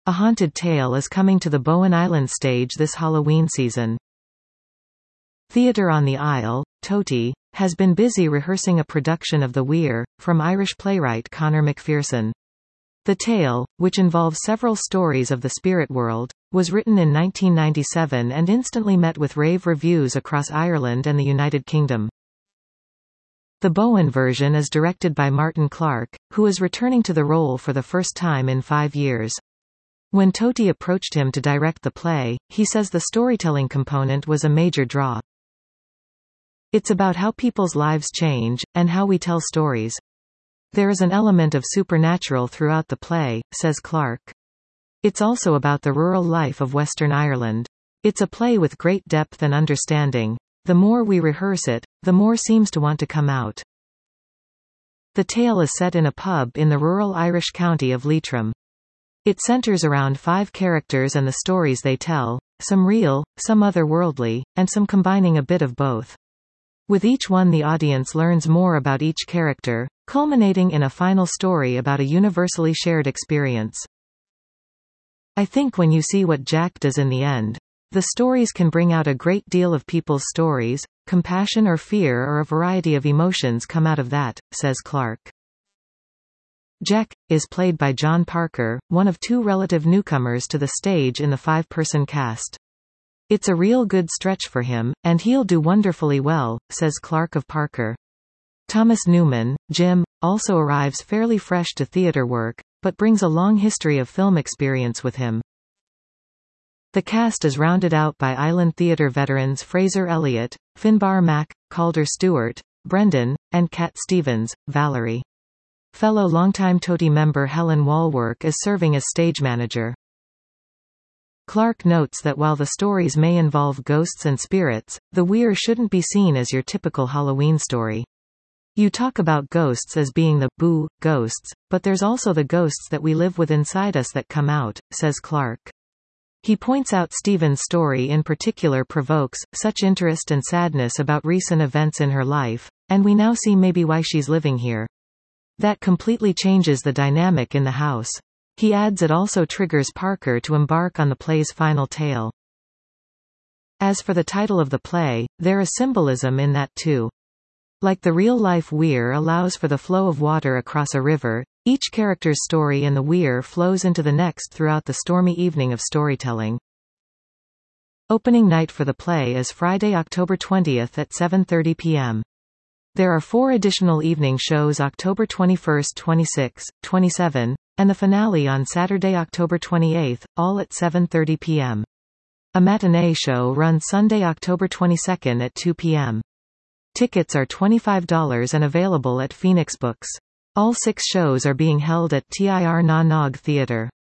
A Haunted Tale is coming to the Bowen Island stage this Halloween season. Theatre on the Isle, Toti, has been busy rehearsing a production of The Weir, from Irish playwright Conor McPherson. The tale, which involves several stories of the spirit world, was written in 1997 and instantly met with rave reviews across Ireland and the United Kingdom. The Bowen version is directed by Martin Clark, who is returning to the role for the first time in 5 years. When Toti approached him to direct the play, he says the storytelling component was a major draw. It's about how people's lives change, and how we tell stories. There is an element of supernatural throughout the play, says Clark. It's also about the rural life of Western Ireland. It's a play with great depth and understanding. The more we rehearse it, the more seems to want to come out. The tale is set in a pub in the rural Irish county of Leitrim. It centers around 5 characters and the stories they tell, some real, some otherworldly, and some combining a bit of both. With each one the audience learns more about each character, culminating in a final story about a universally shared experience. I think when you see what Jack does in the end, the stories can bring out a great deal of people's stories, compassion or fear or a variety of emotions come out of that, says Clark. Jack is played by John Parker, one of 2 relative newcomers to the stage in the 5-person cast. It's a real good stretch for him, and he'll do wonderfully well, says Clark of Parker. Thomas Newman, Jim, also arrives fairly fresh to theatre work, but brings a long history of film experience with him. The cast is rounded out by Island Theatre veterans Fraser Elliott, Finbar Mac, Calder Stewart, Brendan, and Cat Stevens, Valerie. Fellow longtime Toti member Helen Walwork is serving as stage manager. Clark notes that while the stories may involve ghosts and spirits, The Weir shouldn't be seen as your typical Halloween story. You talk about ghosts as being the boo ghosts, but there's also the ghosts that we live with inside us that come out, says Clark. He points out Stephen's story in particular provokes such interest and sadness about recent events in her life, and we now see maybe why she's living here. That completely changes the dynamic in the house. He adds it also triggers Parker to embark on the play's final tale. As for the title of the play, there is symbolism in that too. Like the real-life Weir allows for the flow of water across a river, each character's story in the Weir flows into the next throughout the stormy evening of storytelling. Opening night for the play is Friday, October 20th at 7:30 p.m. There are 4 additional evening shows October 21st, 26, 27, and the finale on Saturday, October 28th, all at 7:30 p.m. A matinee show runs Sunday, October 22nd at 2 p.m. Tickets are $25 and available at Phoenix Books. All 6 shows are being held at Tir na Nog Theatre.